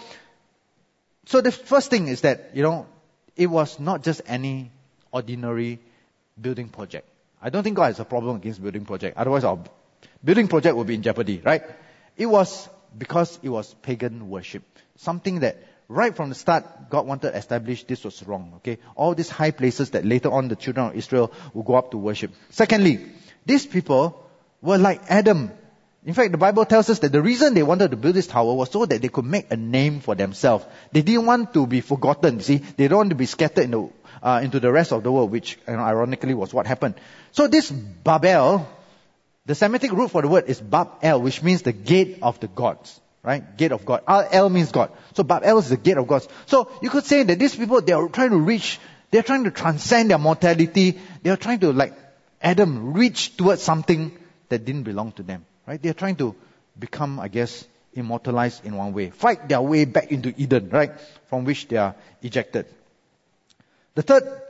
the first thing is that, it was not just any ordinary building project. I don't think God has a problem against building project. Otherwise, our building project would be in jeopardy, right? It was because it was pagan worship. Something that right from the start, God wanted to establish this was wrong, okay? All these high places that later on the children of Israel will go up to worship. Secondly, these people were like Adam. In fact, the Bible tells us that the reason they wanted to build this tower was so that they could make a name for themselves. They didn't want to be forgotten, see? They don't want to be scattered into the rest of the world, which ironically was what happened. So this Babel, the Semitic root for the word is Bab-El, which means the gate of the gods. Right? Gate of God. El means God. So Bab-El is the gate of gods. So you could say that these people, they are trying to transcend their mortality. They are trying to, like Adam, reach towards something that didn't belong to them. Right? They are trying to become, I guess, immortalized in one way. Fight their way back into Eden, right? From which they are ejected. The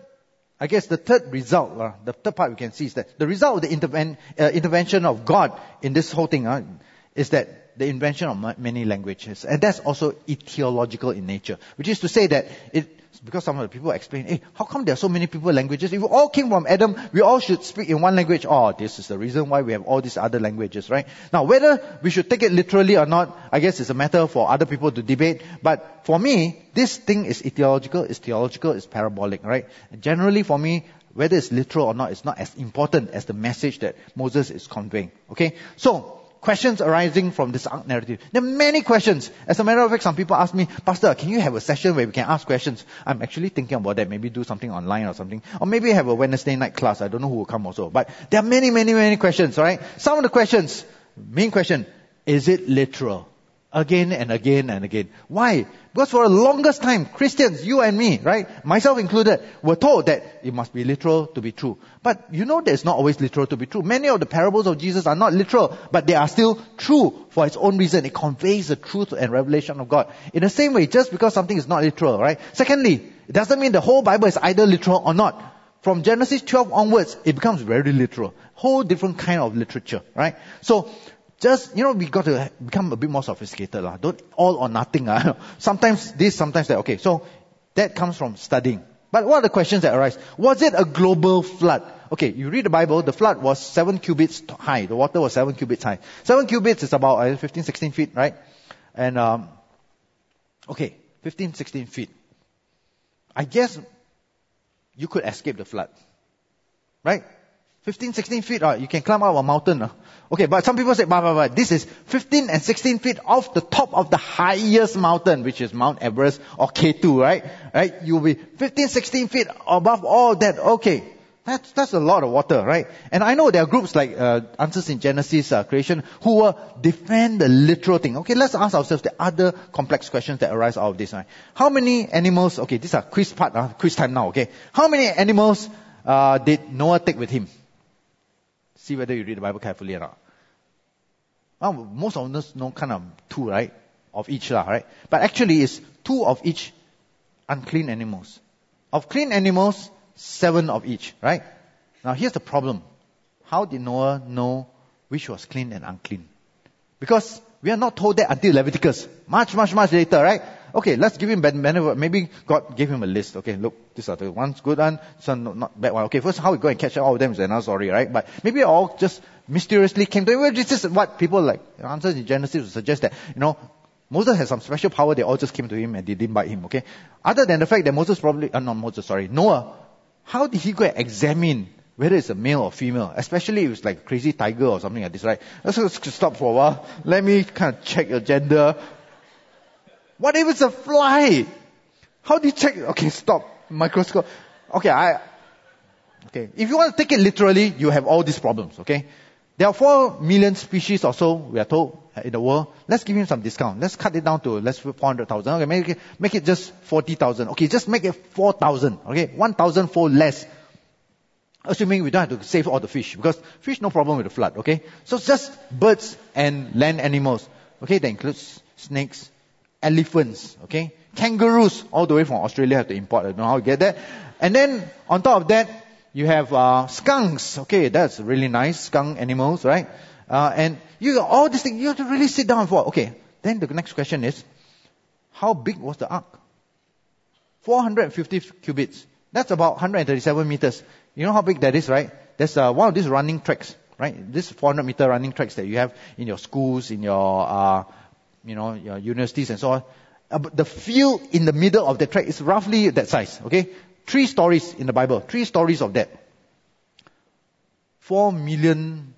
third result, the third part we can see is that the result of the intervention of God in this whole thing is that the invention of many languages. And that's also etiological in nature. Which is to say that because some of the people explain, hey, how come there are so many people languages? If we all came from Adam, we all should speak in one language. Oh, this is the reason why we have all these other languages, right? Now, whether we should take it literally or not, I guess it's a matter for other people to debate. But for me, this thing is etiological, it's theological, it's parabolic, right? And generally for me, whether it's literal or not, it's not as important as the message that Moses is conveying. Okay? So, questions arising from this ark narrative. There are many questions. As a matter of fact, some people ask me, Pastor, can you have a session where we can ask questions? I'm actually thinking about that. Maybe do something online or something. Or maybe have a Wednesday night class. I don't know who will come also. But there are many, many, many questions, alright? Some of the questions, main question, is it literal? Again and again and again. Why? Because for the longest time, Christians, you and me, right, myself included, were told that it must be literal to be true. But you know that it's not always literal to be true. Many of the parables of Jesus are not literal, but they are still true for its own reason. It conveys the truth and revelation of God. In the same way, just because something is not literal, right? Secondly, it doesn't mean the whole Bible is either literal or not. From Genesis 12 onwards, it becomes very literal. Whole different kind of literature, right? So, just, we got to become a bit more sophisticated. Don't all or nothing. Sometimes this, sometimes that. Okay, so that comes from studying. But what are the questions that arise? Was it a global flood? Okay, you read the Bible, the flood was 7 cubits high. The water was 7 cubits high. 7 cubits is about 15, 16 feet, right? And, 15, 16 feet. I guess you could escape the flood. Right? 15, 16 feet, you can climb up a mountain. Okay, but some people say, but this is 15 and 16 feet off the top of the highest mountain, which is Mount Everest or K2, right? Right? You'll be 15, 16 feet above all that. Okay. That's a lot of water, right? And I know there are groups like Answers in Genesis Creation who will defend the literal thing. Okay, let's ask ourselves the other complex questions that arise out of this. Right? How many animals, okay, these are quiz time now, okay. How many animals did Noah take with him? See whether you read the Bible carefully or not. Well, most of us know kind of 2, right? Of each, right? But actually it's 2 of each unclean animals. Of clean animals, 7 of each, right? Now here's the problem. How did Noah know which was clean and unclean? Because we are not told that until Leviticus. Much later, right? Okay, let's give him benefit. Maybe God gave him a list. Okay, look, these are the ones good one, some not bad one. Okay, first how we go and catch all of them is another story, right? But maybe all just mysteriously came to him. This is what people like Answers in Genesis would suggest that, Moses has some special power. They all just came to him and they didn't bite him, okay? Other than the fact that Noah, how did he go and examine whether it's a male or female, especially if it's like a crazy tiger or something like this, right? Let's just stop for a while. Let me kind of check your gender. What if it's a fly? How do you check? Okay, stop. Microscope. Okay, if you want to take it literally, you have all these problems, okay? There are 4 million species or so, we are told, in the world. Let's give him some discount. Let's cut it down to, 400,000. Okay, make it just 40,000. Okay, just make it 4,000. Okay, 1,004 less. Assuming we don't have to save all the fish, because fish no problem with the flood, okay? So it's just birds and land animals. Okay, that includes snakes, elephants, okay? Kangaroos, all the way from Australia have to import. I don't know how you get that. And then, on top of that, you have skunks. Okay, that's really nice. Skunk animals, right? And you got all these things. You have to really sit down for. Okay, then the next question is, how big was the ark? 450 cubits. That's about 137 meters. You know how big that is, right? There's one of these running tracks, right? This 400-meter running tracks that you have in your schools, in your, your universities and so on. But the field in the middle of the track is roughly that size, okay? 3 stories in the Bible. 3 stories of that. 4,000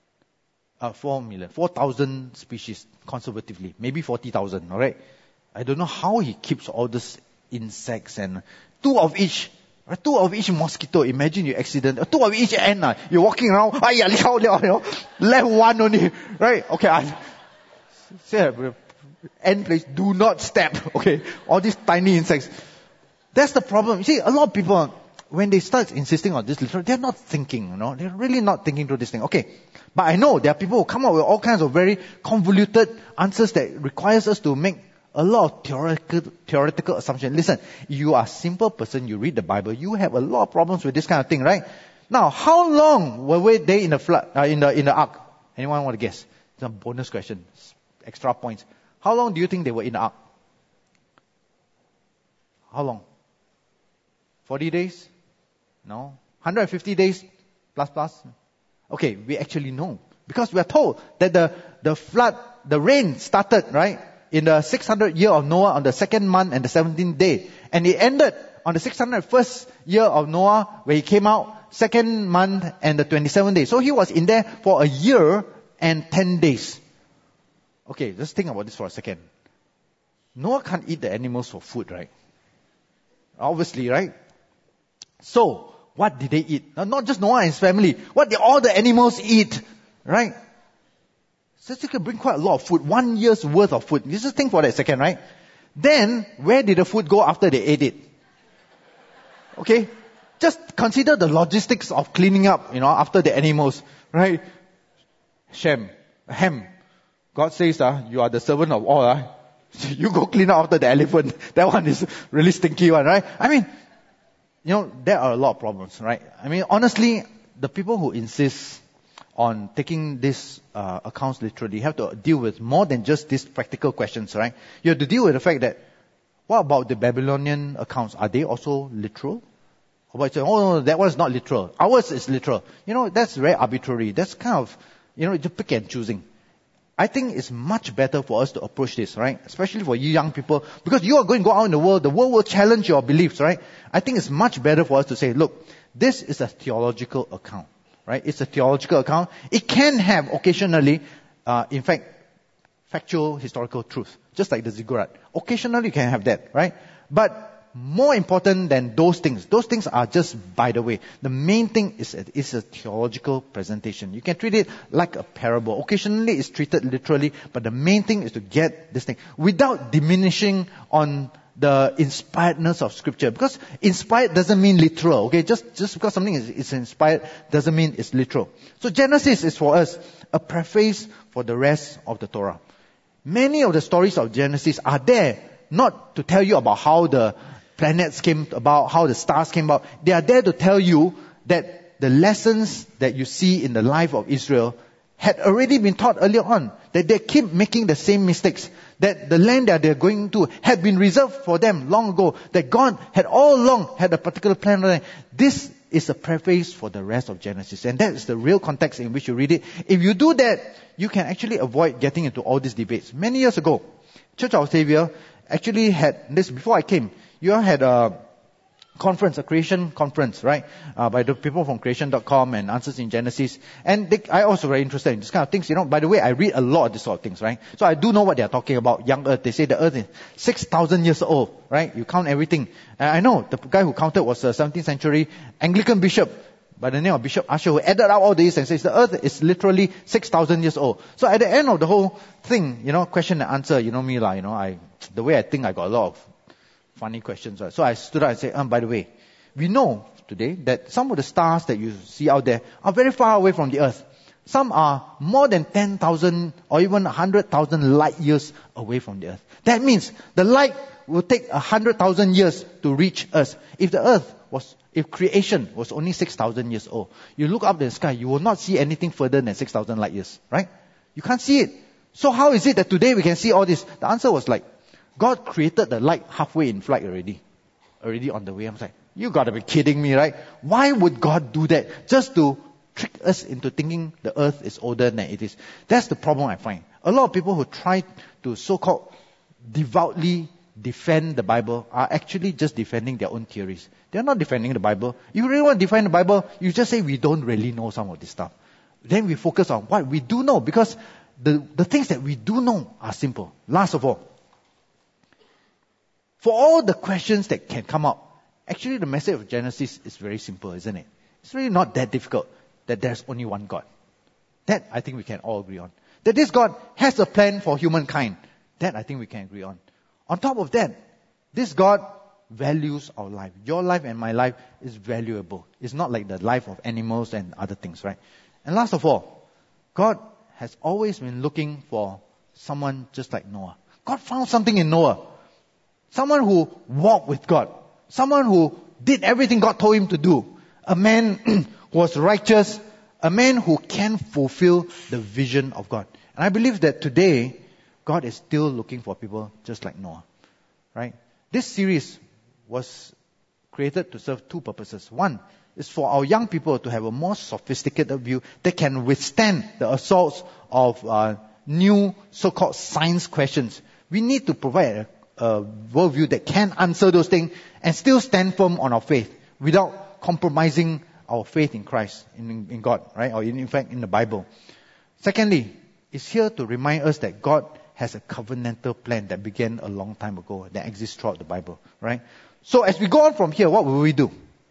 species conservatively. Maybe 40,000, alright? I don't know how he keeps all these insects and 2 of each mosquito. Imagine you accident. 2 of each ant. You're walking around. Left one only. Right? Okay. I say ant place. Do not step. Okay. All these tiny insects. That's the problem. You see, a lot of people, when they start insisting on this literature, they're not thinking, They're really not thinking through this thing. Okay. But I know there are people who come up with all kinds of very convoluted answers that requires us to make a lot of theoretical assumptions. Listen, you are a simple person, you read the Bible, you have a lot of problems with this kind of thing, right? Now, how long were they in the flood, in the ark? Anyone want to guess? It's a bonus question. Extra points. How long do you think they were in the ark? How long? 40 days? No. 150 days? Plus? Okay, we actually know. Because we are told that the flood, the rain started, right? In the 600th year of Noah on the 2nd month and the 17th day. And it ended on the 601st year of Noah where he came out 2nd month and the 27th day. So he was in there for a year and 10 days. Okay, just think about this for a second. Noah can't eat the animals for food, right? Obviously, right? So, what did they eat? Now, not just Noah and his family. What did all the animals eat? Right? So you can bring quite a lot of food. 1 year's worth of food. You just think for that a second, right? Then, where did the food go after they ate it? Okay? Just consider the logistics of cleaning up, after the animals. Right? Ham. God says, you are the servant of all. You go clean up after the elephant. That one is really stinky one, right? I mean, there are a lot of problems, right? I mean, honestly, the people who insist on taking these accounts literally have to deal with more than just these practical questions, right? You have to deal with the fact that, what about the Babylonian accounts? Are they also literal? Or about saying, no, that one is not literal. Ours is literal. That's very arbitrary. That's kind of, just pick and choosing. I think it's much better for us to approach this, right? Especially for you young people, because you are going to go out in the world will challenge your beliefs, right? I think it's much better for us to say, look, this is a theological account, right? It's a theological account. It can have occasionally, in fact, factual historical truth, just like the ziggurat. Occasionally you can have that, right? But more important than those things are just by the way. The main thing is a theological presentation. You can treat it like a parable. Occasionally it's treated literally, but the main thing is to get this thing without diminishing on the inspiredness of Scripture. Because inspired doesn't mean literal, okay? Just because something is inspired doesn't mean it's literal. So Genesis is for us a preface for the rest of the Torah. Many of the stories of Genesis are there not to tell you about how the planets came about, how the stars came about. They are there to tell you that the lessons that you see in the life of Israel had already been taught earlier on. That they keep making the same mistakes. That the land that they're going to had been reserved for them long ago. That God had all along had a particular plan for them. This is a preface for the rest of Genesis. And that is the real context in which you read it. If you do that, you can actually avoid getting into all these debates. Many years ago, Church of Our Savior actually had this, before I came, you all had conference, a creation conference, right? By the people from creation.com and Answers in Genesis. And I also very interested in this kind of things. By the way, I read a lot of this sort of things, right? So I do know what they are talking about. Young Earth. They say the Earth is 6,000 years old, right? You count everything. I know the guy who counted was a 17th century Anglican bishop by the name of Bishop Usher, who added up all this and says the Earth is literally 6,000 years old. So at the end of the whole thing, question and answer, me lah, the way I think, I got a lot of funny questions, right? So I stood up and said, by the way, we know today that some of the stars that you see out there are very far away from the Earth. Some are more than 10,000 or even 100,000 light years away from the Earth. That means the light will take 100,000 years to reach us. If creation was only 6,000 years old, you look up the sky, you will not see anything further than 6,000 light years, right? You can't see it. So how is it that today we can see all this? The answer was like, God created the light halfway in flight already on the way. I'm like, you gotta be kidding me, right? Why would God do that? Just to trick us into thinking the earth is older than it is. That's the problem I find. A lot of people who try to so-called devoutly defend the Bible are actually just defending their own theories. They're not defending the Bible. You really want to defend the Bible, you just say we don't really know some of this stuff. Then we focus on what we do know, because the things that we do know are simple. Last of all, for all the questions that can come up, actually the message of Genesis is very simple, isn't it? It's really not that difficult, that there's only one God. That I think we can all agree on. That this God has a plan for humankind. That I think we can agree on. On top of that, this God values our life. Your life and my life is valuable. It's not like the life of animals and other things, right? And last of all, God has always been looking for someone just like Noah. God found something in Noah. Someone who walked with God. Someone who did everything God told him to do. A man who was righteous. A man who can fulfill the vision of God. And I believe that today, God is still looking for people just like Noah. Right? This series was created to serve two purposes. One is for our young people to have a more sophisticated view that can withstand the assaults of new so-called science questions. We need to provide a worldview that can answer those things and still stand firm on our faith without compromising our faith in Christ, in God, right? Or in fact in the Bible. Secondly, it's here to remind us that God has a covenantal plan that began a long time ago, that exists throughout the Bible, right? So as we go on from here, what will we do?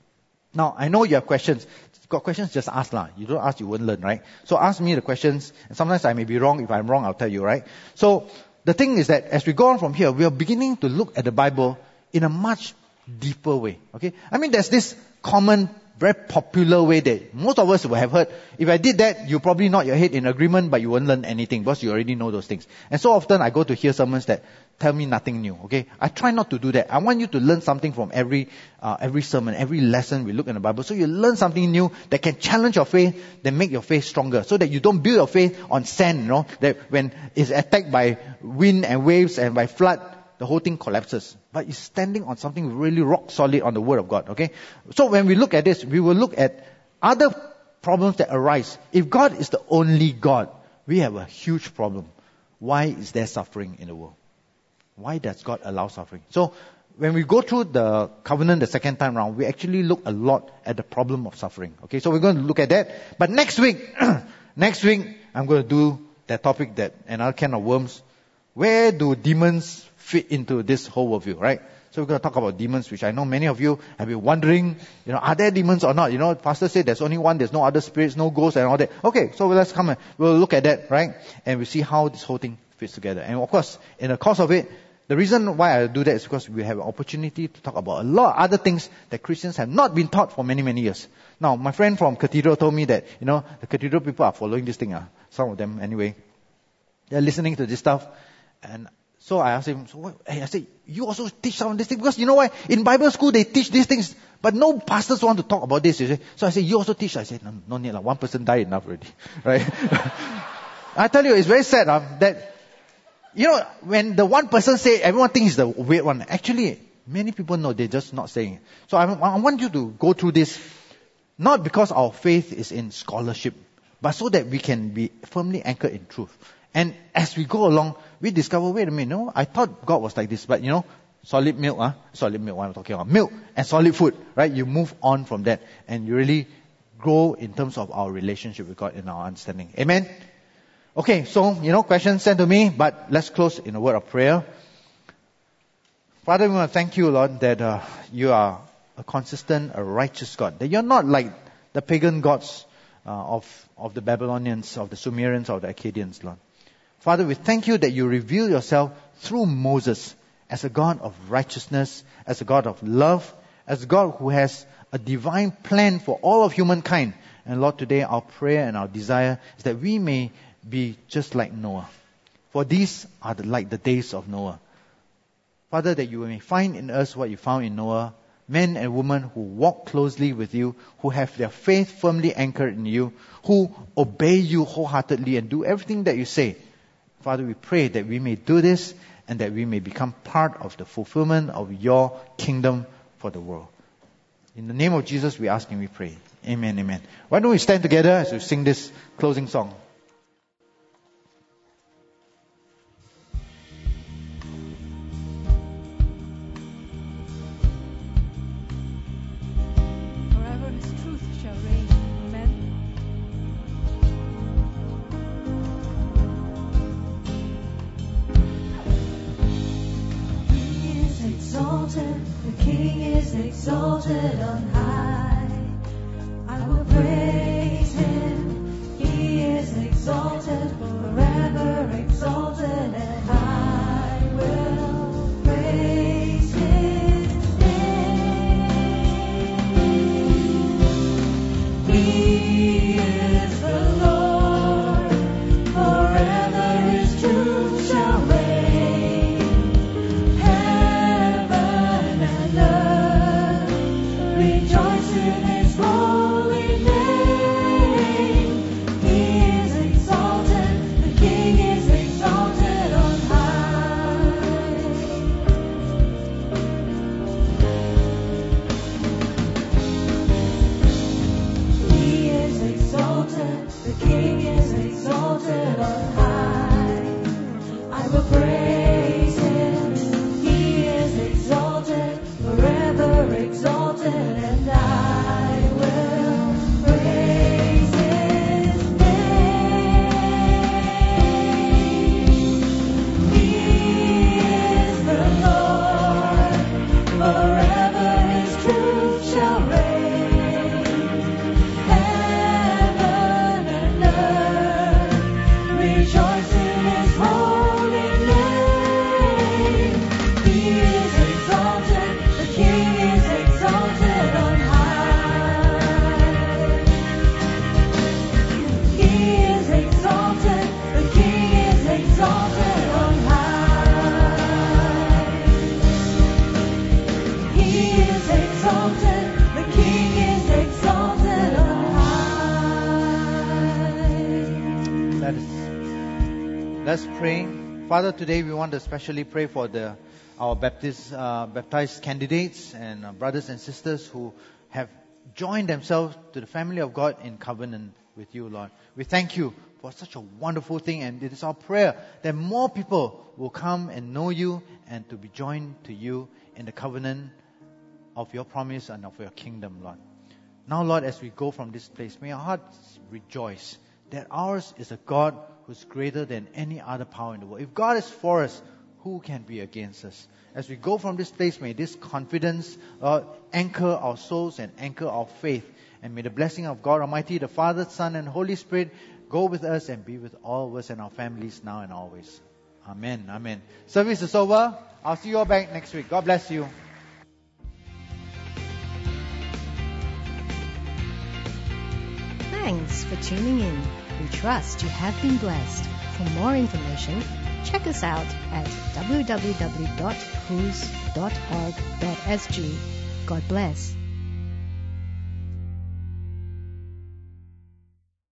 Now, I know you have questions. If you've got questions, just ask lah. You don't ask, you won't learn, right? So ask me the questions, and sometimes I may be wrong. If I'm wrong, I'll tell you, right? So the thing is that as we go on from here, we are beginning to look at the Bible in a much deeper way, okay? I mean, there's this common, very popular way that most of us will have heard. If I did that, you probably nod your head in agreement, but you won't learn anything because you already know those things. And so often I go to hear sermons that tell me nothing new, okay? I try not to do that. I want you to learn something from every sermon, every lesson we look in the Bible. So you learn something new that can challenge your faith, that make your faith stronger. So that you don't build your faith on sand, that when it's attacked by wind and waves and by flood, the whole thing collapses. But it's standing on something really rock solid on the Word of God, okay? So when we look at this, we will look at other problems that arise. If God is the only God, we have a huge problem. Why is there suffering in the world? Why does God allow suffering? So when we go through the covenant the second time round, we actually look a lot at the problem of suffering. Okay, so we're going to look at that. But next week, I'm going to do that topic, that another can of worms. Where do demons fit into this whole worldview, right? So we're going to talk about demons, which I know many of you have been wondering, are there demons or not? Pastor said there's only one, there's no other spirits, no ghosts and all that. Okay, so let's come and we'll look at that, right? And we'll see how this whole thing fits together. And of course, in the course of it, the reason why I do that is because we have an opportunity to talk about a lot of other things that Christians have not been taught for many, many years. Now, my friend from Cathedral told me that, the Cathedral people are following this thing. Some of them anyway. They're listening to this stuff. And so I asked him, I said, you also teach some of these things? Because you know why? In Bible school, they teach these things, but no pastors want to talk about this. You see? So I said, you also teach? I said, no need. One person died enough already. Right? I tell you, it's very sad that, when the one person say, everyone thinks the weird one. Actually, many people know, they're just not saying it. So I want you to go through this, not because our faith is in scholarship, but so that we can be firmly anchored in truth. And as we go along, we discover, wait a minute, I thought God was like this, but solid milk, solid milk, what I'm talking about, milk and solid food, right? You move on from that and you really grow in terms of our relationship with God and our understanding. Amen? Okay, so, questions sent to me, but let's close in a word of prayer. Father, we want to thank you, Lord, that you are a consistent, a righteous God. That you're not like the pagan gods of the Babylonians, of the Sumerians, of the Akkadians, Lord. Father, we thank you that you reveal yourself through Moses as a God of righteousness, as a God of love, as a God who has a divine plan for all of humankind. And Lord, today our prayer and our desire is that we may be just like Noah. For these are like the days of Noah. Father, that you may find in us what you found in Noah, men and women who walk closely with you, who have their faith firmly anchored in you, who obey you wholeheartedly and do everything that you say. Father, we pray that we may do this and that we may become part of the fulfillment of your kingdom for the world. In the name of Jesus, we ask and we pray. Amen, amen. Why don't we stand together as we sing this closing song? The King is exalted on high. I will praise him. He is exalted, forever exalted, and I will praise his name. He is the Lord, forever his truth shall reign. Rejoice in his holy name. He is exalted, the King is exalted on high. He is exalted, the King is exalted on high. I will praise him. He is exalted, forever exalted, and I will praise his name. He is the Lord, forever his truth shall reign. Heaven and earth rejoice in his holy name. He is exalted, the King is exalted on high. He is exalted, the King is exalted on high. He is exalted, the King is exalted on high. Let's pray. Father, today we want to especially pray for our baptized candidates and brothers and sisters who have joined themselves to the family of God in covenant with you, Lord. We thank you for such a wonderful thing, and it is our prayer that more people will come and know you and to be joined to you in the covenant of your promise and of your kingdom, Lord. Now, Lord, as we go from this place, may our hearts rejoice that ours is a God who's greater than any other power in the world. If God is for us, who can be against us? As we go from this place, may this confidence anchor our souls and anchor our faith. And may the blessing of God Almighty, the Father, Son, and Holy Spirit go with us and be with all of us and our families now and always. Amen. Amen. Service is over. I'll see you all back next week. God bless you. Thanks for tuning in. We trust you have been blessed. For more information, check us out at www.whos.org.sg. God bless.